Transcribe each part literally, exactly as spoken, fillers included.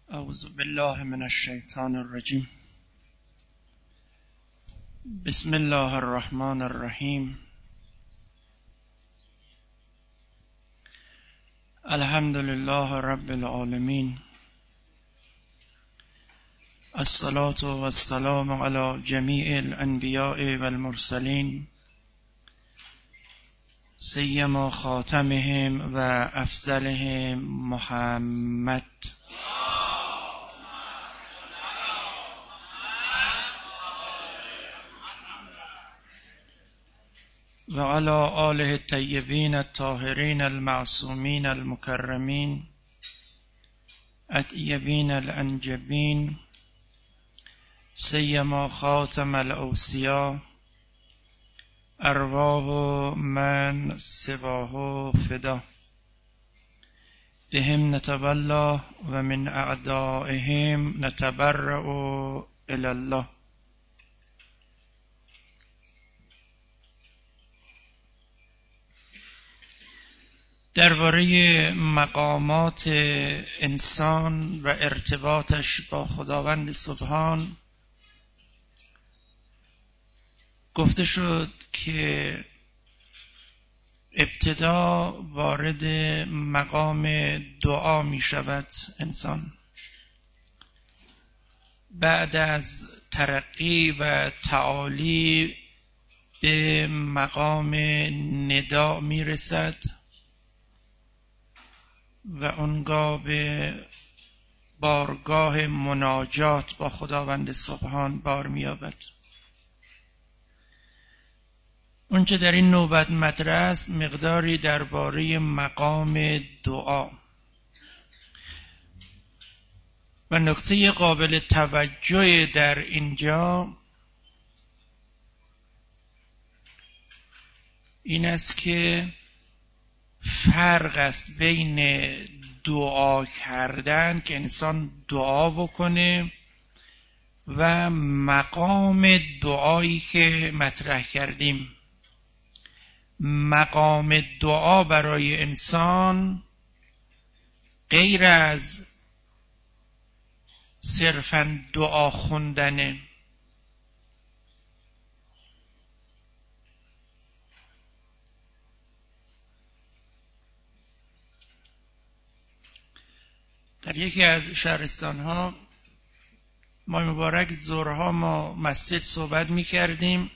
اعوذ بالله من الشیطان الرجیم. بسم الله الرحمن الرحیم. الحمد لله رب العالمین. الصلاة والسلام علی جمیع الانبیاء والمرسلین، سیما خاتمهم و افضلهم محمد. و علی آله الطیبین الطاهرین المعصومین المکرمین اطیبین الانجبین، سیما خاتم الاوصیاء، ارواح من سواه فدا. بهم نتولا و من اعدائهم نتبرأ الی الله. درباره مقامات انسان و ارتباطش با خداوند سبحان گفته شد که ابتدا وارد مقام دعا می شود انسان، بعد از ترقی و تعالی به مقام ندا می رسد و آنگاه به بارگاه مناجات با خداوند سبحان بار می‌یابد. اونچه در این نوبت مطرح است مقداری درباره مقام دعا و نکته قابل توجه در اینجا این است که فرق است بین دعا کردن که انسان دعا بکنه و مقام دعایی که مطرح کردیم. مقام دعا برای انسان غیر از صرفاً دعا خوندنه. در یکی از شهرستان‌ها ماه مبارک ظهرها ما مسجد صحبت می‌کردیم.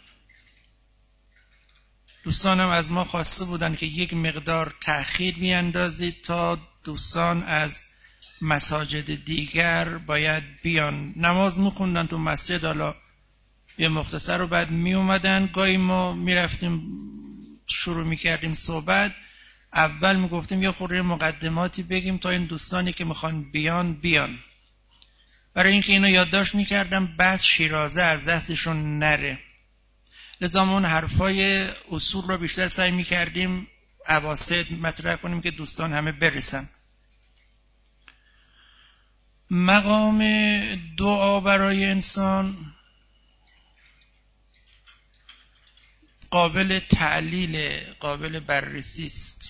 دوستانم از ما خواسته بودند که یک مقدار تأخیر بیاندازید تا دوستان از مساجد دیگر باید بیان. نماز می‌خوندن تو مسجد، حالا یه مختصر رو بعد می اومدن. گاهی ما میرفتیم شروع می‌کردیم صحبت، اول میگفتیم یه خورده مقدماتی بگیم تا این دوستانی که میخوان بیان بیان، برای اینکه اینو یادداشت میکردم بس شیرازه از دستشون نره. لذا اون حرفای اصول رو بیشتر سعی میکردیم اواسط مطرح کنیم که دوستان همه برسن. مقام دعا برای انسان قابل تعلیل، قابل بررسی است.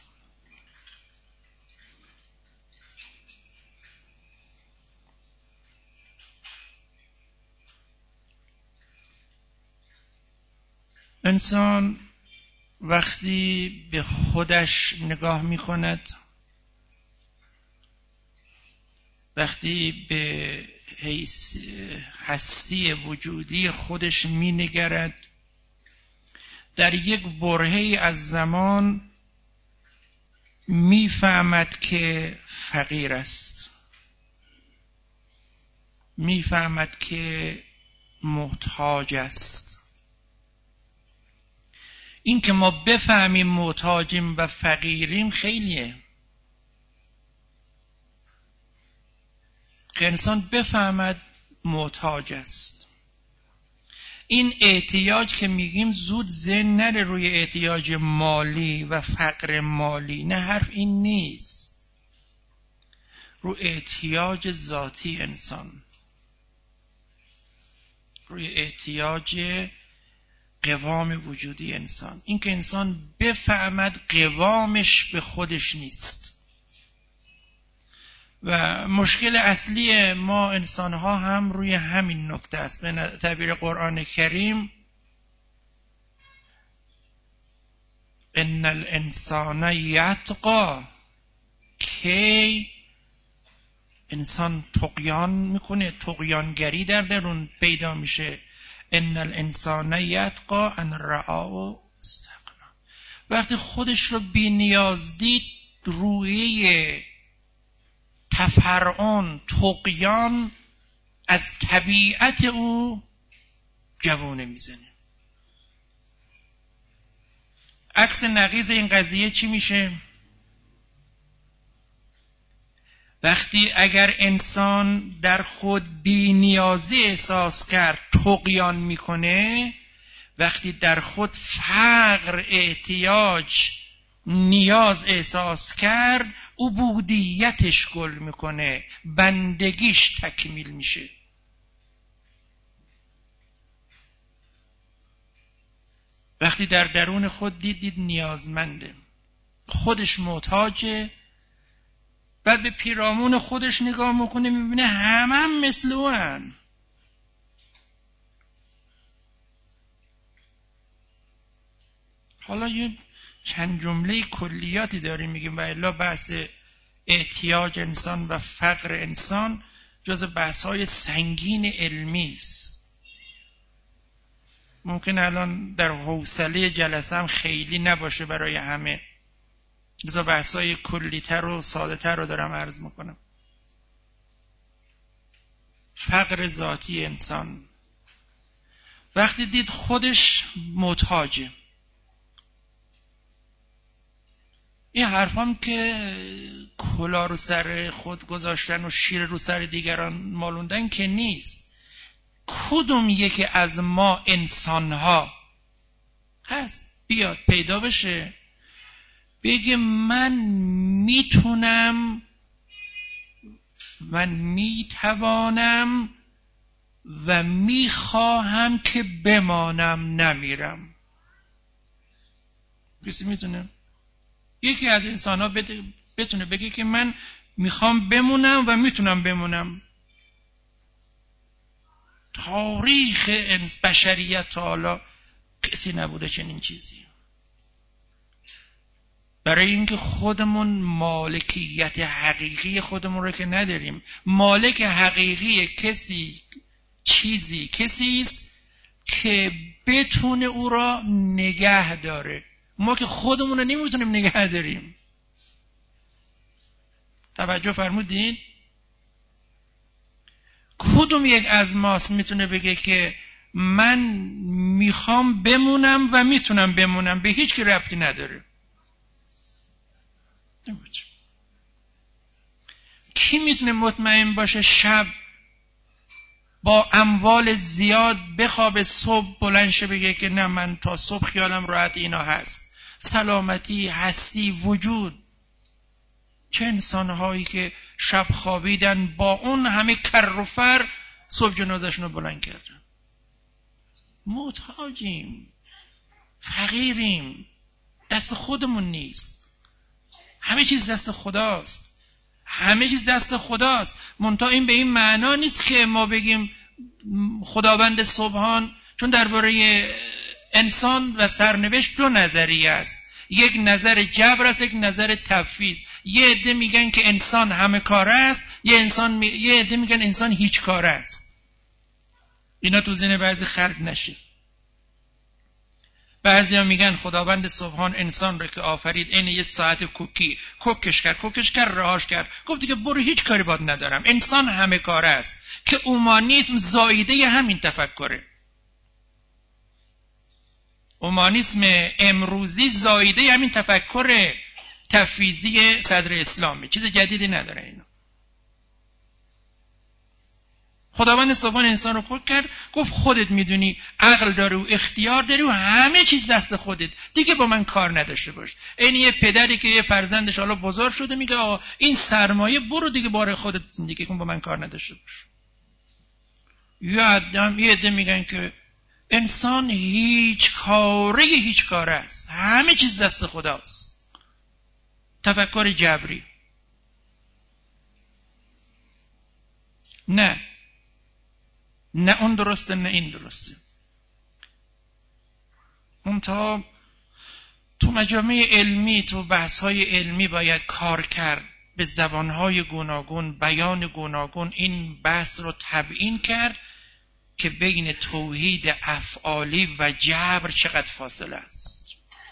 انسان وقتی به خودش نگاه می کند، وقتی به هستی وجودی خودش می نگرد، در یک برهه‌ای از زمان می فهمد که فقیر است، می فهمد که محتاج است. این که ما بفهمیم محتاجیم و فقیریم خیلیه، که انسان بفهمد محتاج است. این احتیاج که میگیم زود ذهن نره روی احتیاج مالی و فقر مالی، نه، حرف این نیست. روی احتیاج ذاتی انسان، روی احتیاج قوام وجودی انسان. این که انسان بفهمد قوامش به خودش نیست و مشکل اصلی ما انسان ها هم روی همین نکته است. به تعبیر قرآن کریم ان الانسان یطغی، کی انسان طغیان میکنه، طغیانگری در درون پیدا میشه. ان الانسان یطغی ان رآه استغنا، وقتی خودش رو بی نیاز دید روحیه تفرعن، طغیان از طبیعت او جوانه میزنه. عکس نقیض این قضیه چی میشه؟ وقتی اگر انسان در خود بی نیازی احساس کرد طغیان میکنه، وقتی در خود فقر، احتیاج، نیاز احساس کرد عبودیتش گل میکنه، بندگیش تکمیل میشه. وقتی در درون خود دید دید نیازمنده، خودش محتاجه، بعد به پیرامون خودش نگاه میکنه میبینه همه هم مثل او هن. حالا یه چند جمله کلیاتی داریم میگیم و الا بحث احتیاج انسان و فقر انسان جز بحث‌های سنگین علمی است. ممکن الان در حوصله جلسه هم خیلی نباشه برای همه، لذا بحث‌های کلی‌تر و ساده‌تر رو دارم عرض میکنم. فقر ذاتی انسان وقتی دید خودش محتاجه، این حرفام که کلا رو سر خود گذاشتن و شیر رو سر دیگران مالوندن که نیست. کدوم یکی از ما انسان‌ها هست بیاد پیدا بشه بگه من میتونم، من میتوانم و میخواهم که بمانم نمیرم؟ کسی میتونه؟ یکی از انسان ها بتونه بگه که من میخوام بمونم و میتونم بمونم؟ تاریخ بشریت تا حالا کسی نبوده چنین چیزی. برای اینکه خودمون مالکیت حقیقی خودمون رو که نداریم. مالک حقیقی کسی چیزی کسی است که بتونه او را نگه داره. ما که خودمون رو نمیتونیم نگه داریم. توجه فرمودین؟ کدوم یک از ماست میتونه بگه که من میخوام بمونم و میتونم بمونم؟ به هیچ کی ربطی نداره. کی میتونه مطمئن باشه شب با اموال زیاد بخوابه صبح بلند شه بگه که نه من تا صبح خیالم راحت اینا هست؟ سلامتی، هستی، وجود. چه انسان‌هایی که شب خوابیدن با اون همه کر و فر صبح جنازه‌شون رو بلند کردن. محتاجیم، فقیریم، دست خودمون نیست. همه چیز دست خداست. همه چیز دست خداست. منتها این به این معنا نیست که ما بگیم خداوند سبحان، چون درباره انسان و سرنوشت دو نظریه است. یک نظر جبر است، یک نظر تفویض. یه عده میگن که انسان همه کاره است، یه انسان می... یه عده میگن انسان هیچ کاره است. اینا تو ذهن بعضی خلق نشه. بعضیا میگن خداوند سبحان انسان رو که آفرید این یه ساعت کوکی کوکش کرد کوکش کرد رهاش کرد، گفت دیگه برو هیچ کاری باد ندارم. انسان همه کاره است که اومانیسم زایده همین تفکره. اومانیسم امروزی زایده همین تفکر تفویضی صدر اسلامی، چیز جدیدی نداره. اینا خداوند سبحان انسان رو خلق کرد، گفت خودت میدونی، عقل داری و اختیار داری و همه چیز دست خودت، دیگه با من کار نداشته باش. این یه پدری که یه فرزندش حالا بزرگ شده میگه آقا این سرمایه برو دیگه باره خودت زندگی کن، با من کار نداشته باش. یه آدم یه عده میگن که انسان هیچ کاره هیچ کاره است، همه چیز دست خداست. تفکر جبری. نه نه اون درسته نه این درسته. منتها تو مجامع علمی، تو بحث‌های علمی باید کار کرد، به زبان‌های گوناگون، بیان گوناگون این بحث رو تبیین کرد که بین توحید افعالی و جبر چقدر فاصله است.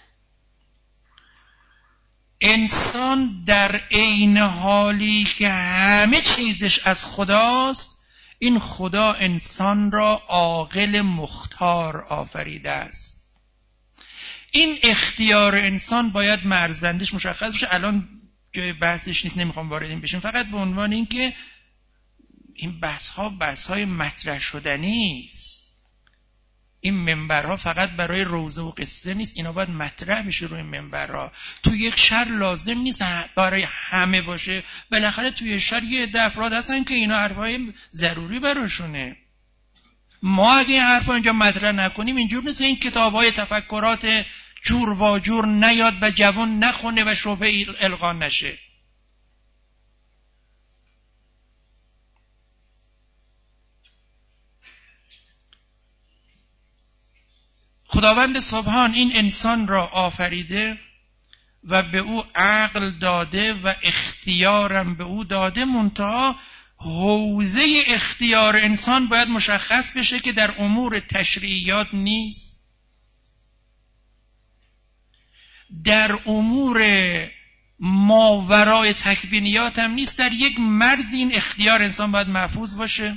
انسان در عین حالی که همه چیزش از خداست، این خدا انسان را عاقل مختار آفریده است. این اختیار انسان باید مرزبندش مشخص بشه. الان جای بحثش نیست، نمیخوام وارد این بشیم، فقط به عنوان این که این بحث ها بحث های مطرح شدنی است. این منبرها فقط برای روزه و قصه نیست، اینا باید مطرح بشه روی منبرها. تو یک شهر لازم نیست برای همه باشه، بالاخره توی شهر یه عده افراد هستن که اینا حرفای ضروری براشونه. ما اگه این حرفا اینجا مطرح نکنیم، اینجور نیست این کتاب‌های تفکرات جور و جور نیاد و جوان نخونه و شبهه القا نشه. خداوند سبحان این انسان را آفریده و به او عقل داده و اختیارم به او داده، منتها حوزه اختیار انسان باید مشخص بشه که در امور تشریعیات نیست، در امور ماورای تکوینیات هم نیست. در یک مرز این اختیار انسان باید محفوظ باشه.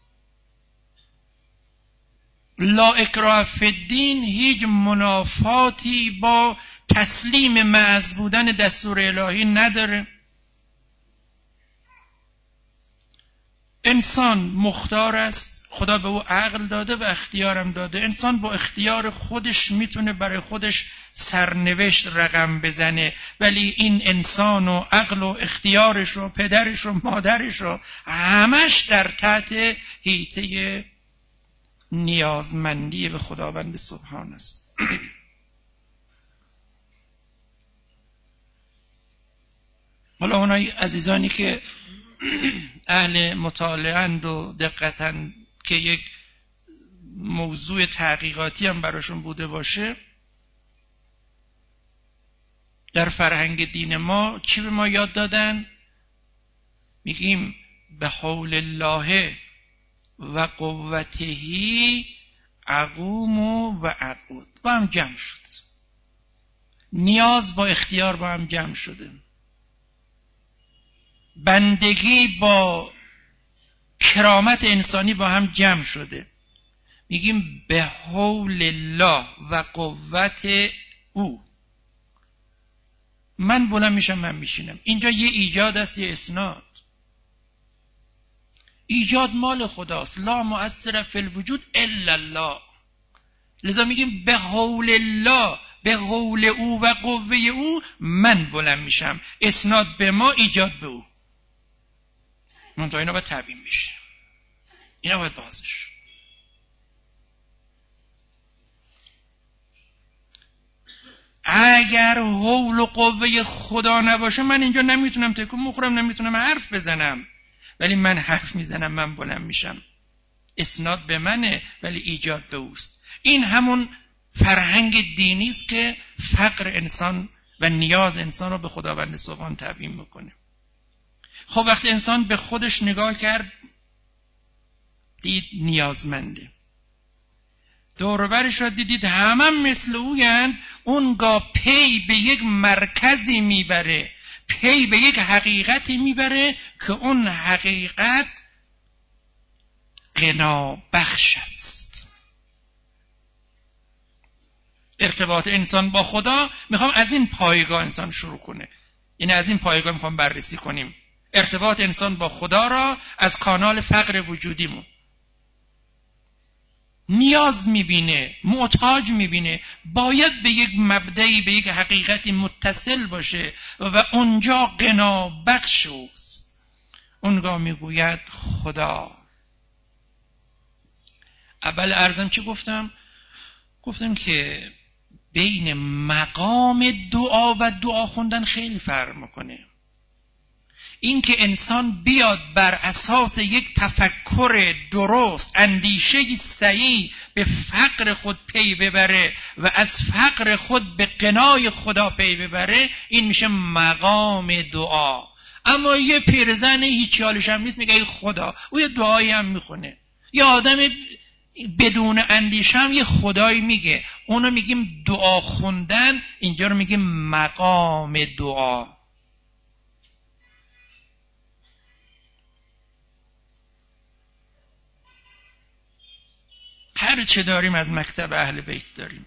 لا اکراه فی الدین هیچ منافاتی با تسلیم محض بودن دستور الهی نداره. انسان مختار است، خدا به او عقل داده و اختیارم داده. انسان با اختیار خودش میتونه برای خودش سرنوشت رقم بزنه، ولی این انسان و عقل و اختیارش و پدرش و مادرش و همش در تحت حیطه نیازمندی به خداوند سبحان است. حالا اونای عزیزانی که اهل مطالعه‌اند و دقتن که یک موضوع تحقیقاتی هم براشون بوده باشه، در فرهنگ دین ما چی به ما یاد دادن؟ میگیم به حول الله و قوتهی اقوم و اقعد. با هم جمع شد. نیاز با اختیار با هم جمع شده. بندگی با کرامت انسانی با هم جمع شده. میگیم به حول الله و قوت او. من بلند میشم، من میشینم. اینجا یه ایجاد است، یه اسناد. ایجاد مال خداست. لا مؤثر فی الوجود الا الله. لذا میگیم به حول الله، به حول او و قوه او من بلند میشم. اسناد به ما، ایجاد به او. منتها اینا باید تبیین بشه، اینا باید بازش. اگر حول و قوه خدا نباشه، من اینجا نمیتونم تکون بخورم، نمیتونم حرف بزنم. ولی من حرف میزنم، من بلند میشم. اسناد به منه ولی ایجاد به اوست. این همون فرهنگ دینی است که فقر انسان و نیاز انسان رو به خداوند سبحان تبیین میکنه. خب وقتی انسان به خودش نگاه کرد، دید نیازمنده. دور و برش را دیدید همه هم مثل اویند، اونگاه پی به یک مرکزی میبره، پی به یک حقیقتی میبره که اون حقیقت غنا بخش است. ارتباط انسان با خدا، میخوام از این پایگاه انسان شروع کنه. یعنی از این پایگاه میخوام بررسی کنیم ارتباط انسان با خدا را از کانال فقر وجودیمون. نیاز میبینه، محتاج میبینه، باید به یک مبدعی، به یک حقیقتی متصل باشه و اونجا غنا بخش اوست. اونگاه میگوید خدا. اول عرضم چی گفتم؟ گفتم که بین مقام دعا و دعا خوندن خیلی فرق میکنه. این که انسان بیاد بر اساس یک تفکر درست، اندیشه صحیح، به فقر خود پی ببره و از فقر خود به غنای خدا پی ببره، این میشه مقام دعا. اما یه پیرزن هیچ حالش هم نیست میگه ای خدا، او یه دعایی هم میخونه. یه آدم بدون اندیشه هم یه خدایی میگه، اونو میگیم دعا خوندن، اینجا رو میگیم مقام دعا. هر چه داریم از مکتب اهل بیت داریم.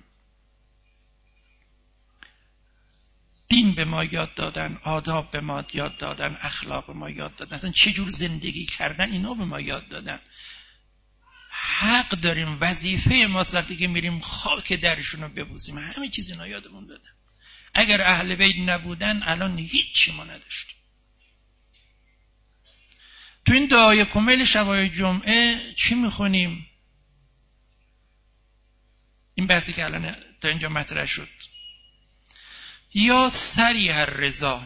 دین به ما یاد دادن، آداب به ما یاد دادن، اخلاق به ما یاد دادن، اصلا چجور زندگی کردن اینا به ما یاد دادن. حق داریم، وظیفه ماست وقتی که میریم خاک درشون رو ببوسیم. همه چیز اینا یادمون دادن. اگر اهل بیت نبودن الان هیچی ما نداشتیم. تو این دعای کمیل شبای جمعه چی میخونیم؟ این بحثی که الان تا اینجا مطرح شد. یا سریع الرضا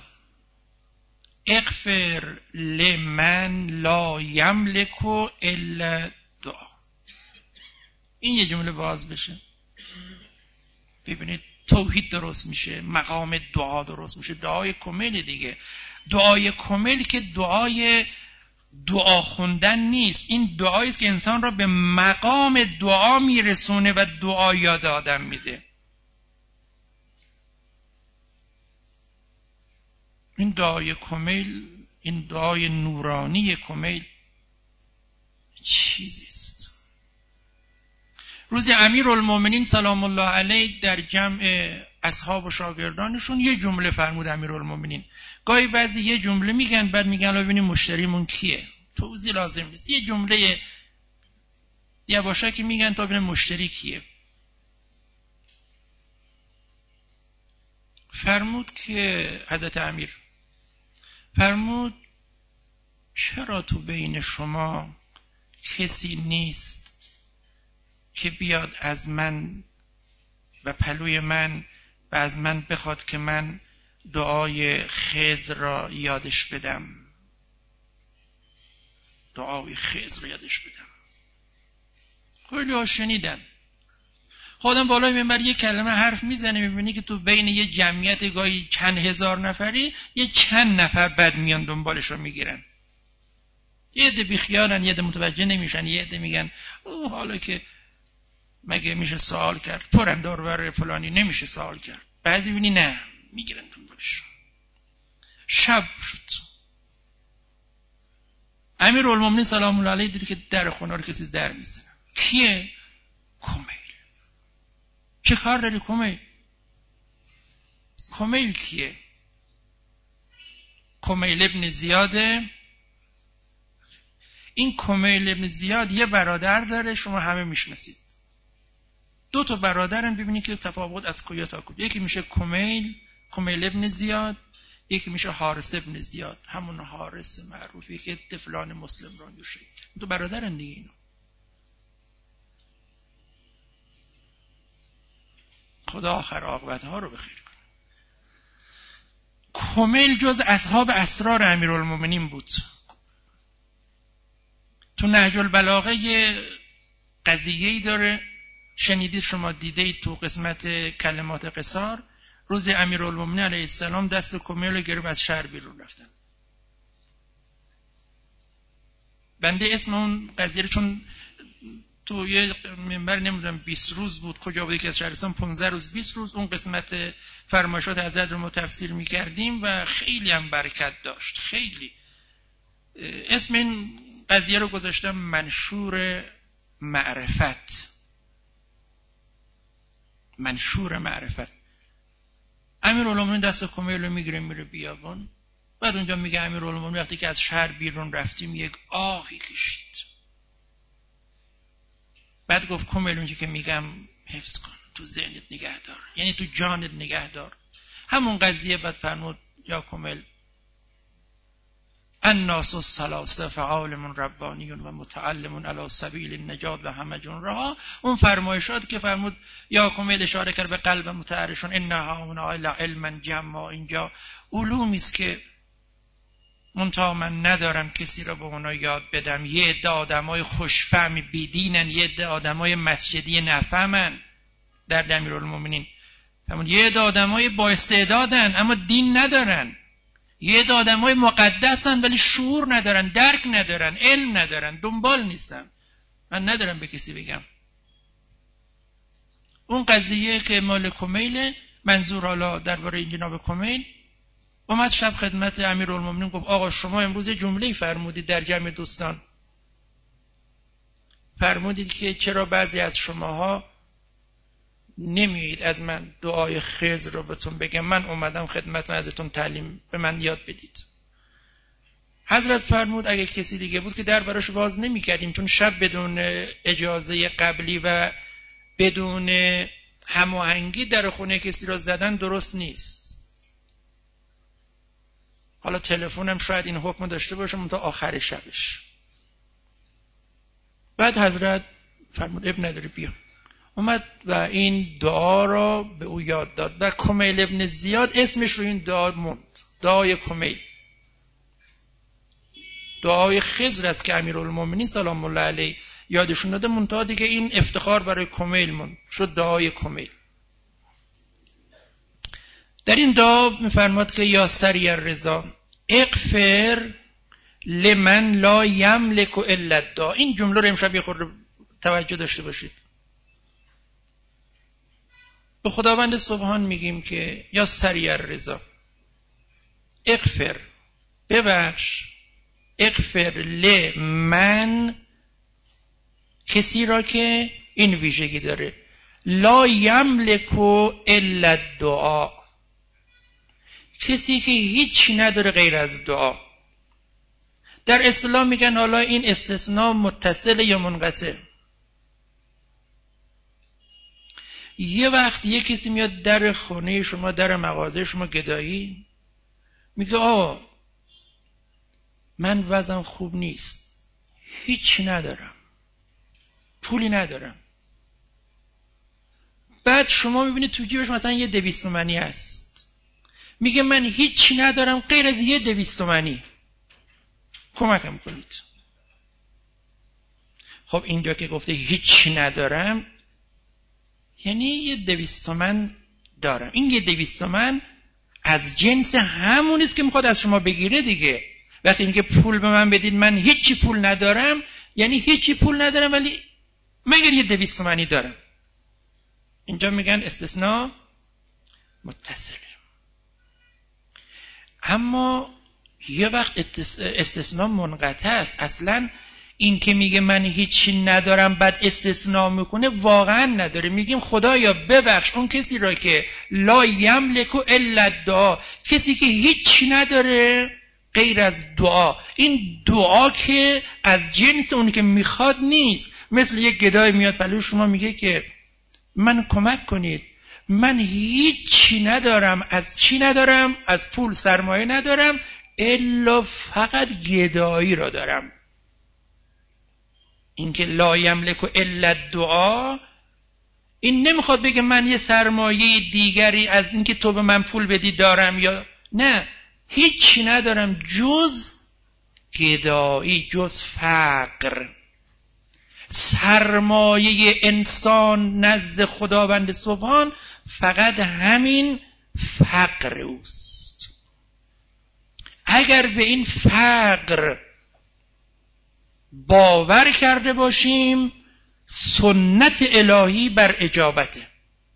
اغفر لمن لا یملک الا دعا. این یه جمله باز بشه، ببینید توحید درست میشه، مقام دعا درست میشه. دعای کمیل دیگه. دعای کمیل که دعای دعا خوندن نیست، این دعایی است که انسان را به مقام دعا میرسونه و دعا یاد آدم میده. این دعای کمیل، این دعای نورانی کمیل چیزیست. روز امیرالمومنین سلام الله علیه در جمع اصحاب و شاگردانشون یه جمله فرمود امیرالمومنین. گاهی بعضی یه جمله میگن بعد میگن ببینیم مشتریمون کیه، توضیح لازم نیست. یه جمله یواشکی میگن تا ببینیم مشتری کیه. فرمود که حضرت امیر فرمود چرا تو بین شما کسی نیست که بیاد از من و پلوی من و از من بخواد که من دعای خضر را یادش بدم، دعای خضر را یادش بدم. خیلی ها شنیدن. خودم بالای منبر یک کلمه حرف میزنه، میبینی که تو بین یه جمعیت گاهی چند هزار نفری یه چند نفر بد میان دنبالش رو میگیرن. یه عده بیخیالن، یه عده متوجه نمیشن، یه عده میگن او حالا که مگه میشه سوال کرد، پرن دورور فلانی نمیشه سوال کرد. بعضی بینی نه میگیرن دنبالش. شب شد، امیرالمومنین سلام الله علیه دید که در خونه رو کسی در میزنه. کیه؟ کمیل. چه کار داری کمیل؟ کمیل کیه؟ کمیل ابن زیاده. این کمیل ابن زیاد یه برادر داره، شما همه میشناسید. دو تا برادرن، ببینید که تفاوت از کجا تا کجا. یکی میشه کمیل، کمیل ابن زیاد، یکی میشه حارث ابن زیاد، همون حارث معروفی که طفلان مسلم را میشه. دو برادرن دیگه اینا. خدا آخر عاقبت ها رو بخیر کنه. کمیل جز اصحاب اسرار امیرالمومنین بود. تو نهج البلاغه یه قضیه‌ای داره، شنیدید شما، دیدید تو قسمت کلمات قصار. روز امیرالمومنین علیه السلام دست کمیل رو گرفت از شهر بیرون رفتن. بنده اسم اون قضیه رو چون تو یه منبر نمیدونم بیست روز بود کجا بود که از شهرستان پانزده روز بیست روز اون قسمت فرمایشات حضرت رو ما تفسیر می‌کردیم و خیلی هم برکت داشت. خیلی اسم این قضیه رو گذاشتم منشور معرفت. منشور معرفت. امیرالمومنین دست کمیل رو میگیره میره بیابان. بعد اونجا میگه امیرالمومنین وقتی که از شهر بیرون رفتیم یک آهی کشید. بعد گفت کمیل اونجا که میگم حفظ کن، تو ذهنت نگه دار، یعنی تو جانت نگه دار. همون قضیه بعد فرمود یا کمیل الناس الثلاثه فعالم ربانی و متعلم علی سبیل النجات و همجون رها. اون فرمایشات که فرمود یا کمیل اشاره کرد به قلب متعرشون انها هؤلاء علما جما. اینجا علومی است که منتها من ندارم کسی را به اونا یاد بدم. یه عده آدمای خوشفهم بیدینن، یه عده آدمای مسجدی نفهمن در امیرالمومنین. یه عده آدمای با استعدادن اما دین ندارن. یه عده آدمای مقدسن ولی شعور ندارن، درک ندارن، علم ندارن، دنبال نیستن. من ندارم به کسی بگم. اون قضیه که مال کمیل، منظور حالا درباره این جناب کمیل، اومد شب خدمت امیرالمومنین گفت آقا شما امروز جمله‌ای فرمودید در جمع دوستان، فرمودید که چرا بعضی از شماها نمیایید از من دعای خضر رو بهتون بگم. من اومدم خدمتتون ازتون تعلیم به من یاد بدید. حضرت فرمود اگه کسی دیگه بود که در براش باز نمی کردیم، چون شب بدون اجازه قبلی و بدون هماهنگی در خونه کسی را زدن درست نیست. حالا تلفنم شاید این حکم داشته باشه تا آخر شبش. بعد حضرت فرمود ابن نداری بیا. اومد و این دعا را به او یاد داد و کمیل ابن زیاد اسمش رو این دعا موند، دعای کمیل. دعای خضر است که امیرالمومنین سلام الله علیه یادشون داده، منتها دیگه این افتخار برای کمیل موند، شد دعای کمیل. در این دعا می‌فرماد که یا سریع الرضا اغفر لمن لا یملک الا الدعا. این جمله رو امشب یه خورده توجه داشته باشید. به خداوند سبحان میگیم که یا سریع الرضا اغفر، ببخش، اغفر لمن، کسی را که این ویژگی داره، لا یملک الا الدعا، کسی که هیچی نداره غیر از دعا. در اسلام میگن حالا این استثناء متصل یا منقطع. یه وقت یه کسی میاد در خونه شما، در مغازه شما گدایی، میگه آه من وضعم خوب نیست، هیچ ندارم، پولی ندارم. بعد شما میبینید تو جیبش مثلا یه دویست تومانی هست، میگه من هیچی ندارم غیر از یه دویست تومانی، کمکم کنید. خب اینجا که گفته هیچی ندارم یعنی یه دویست تومن دارم. این یه دویست تومن از جنس همونیست که میخواد از شما بگیره دیگه. وقتی میگه پول به من بدید، من هیچی پول ندارم، یعنی هیچی پول ندارم ولی مگر یه دویست تومانی دارم. اینجا میگن استثناء متصله. اما یه وقت استثناء منقطع است. اصلا این که میگه من هیچی ندارم بعد استثناء میکنه واقعا نداره. میگیم خدایا ببخش اون کسی را که لا یملک الا الدعا، کسی که هیچی نداره غیر از دعا. این دعا که از جنس اونی که میخواد نیست. مثل یک گدای میاد پلو شما میگه که من کمک کنید، من هیچی ندارم. از چی ندارم؟ از پول سرمایه ندارم، الا فقط گدایی را دارم. این که لا یملک الا الدعا، این نمیخواد بگه من یه سرمایه دیگری از این که تو به من پول بدی دارم، یا نه، هیچی ندارم جز گدایی، جز فقر. سرمایه انسان نزد خداوند سبحان فقط همین فقر اوست. اگر به این فقر باور کرده باشیم، سنت الهی بر اجابته.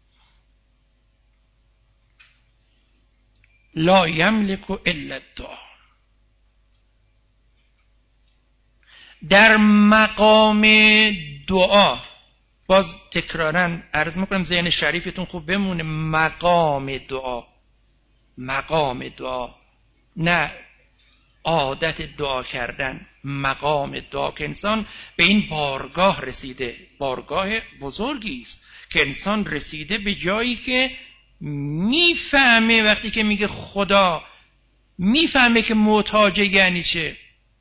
لا یملک الا الدعا. در مقام دعا، باز تکرارا عرض میکنم ذهن شریفتون خوب بمونه، مقام دعا، مقام دعا، نه عادت دعا کردن، مقام دعا که انسان به این بارگاه رسیده. بارگاه بزرگی است که انسان رسیده به جایی که میفهمه، وقتی که میگه خدا، میفهمه که محتاج یعنی چه.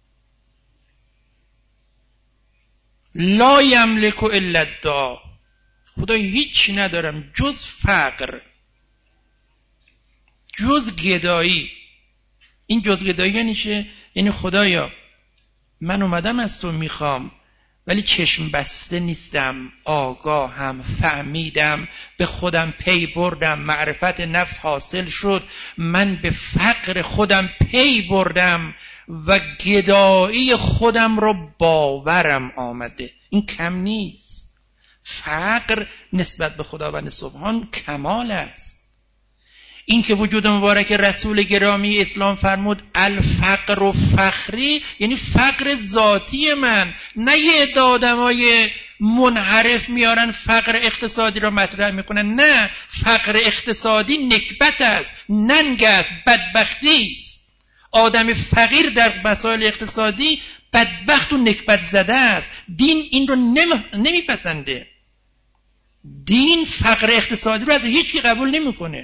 لا یملک الا الدعا، خدا هیچ ندارم جز فقر، جز گدایی. این جز گدایی یعنی چه؟ یعنی خدایا من اومدم از تو میخوام، ولی چشم بسته نیستم، آگاهم، فهمیدم، به خودم پی بردم، معرفت نفس حاصل شد، من به فقر خودم پی بردم و گدایی خودم رو باورم آمده. این کم نیست. فقر نسبت به خداوند سبحان کمال است. این که وجود مبارک رسول گرامی اسلام فرمود الفقر و فخری، یعنی فقر ذاتی من، نه یه عده آدمای منحرف میارن فقر اقتصادی رو مطرح میکنن. نه، فقر اقتصادی نکبت است، ننگ است، بدبختی است. آدم فقیر در مسائل اقتصادی بدبخت و نکبت زده است. دین این رو نمیپسنده. دین فقر اقتصادی رو از هیچ کی قبول نمیکنه.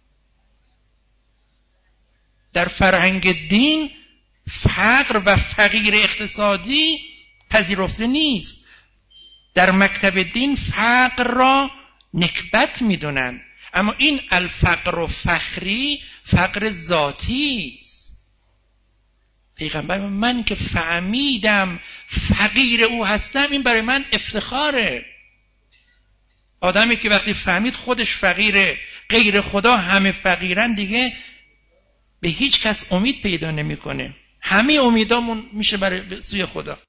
در فرهنگ دین فقر و فقیر اقتصادی پذیرفته نیست. در مکتب دین فقر را نکبت میدونن. اما این الفقر و فخری فقر ذاتی است. پیغمبر من که فهمیدم فقیر او هستم، این برای من افتخاره. آدمی که وقتی فهمید خودش فقیره، غیر خدا همه فقیرن، دیگه به هیچ کس امید پیدا نمیکنه. همه امیدامون میشه برای سوی خدا.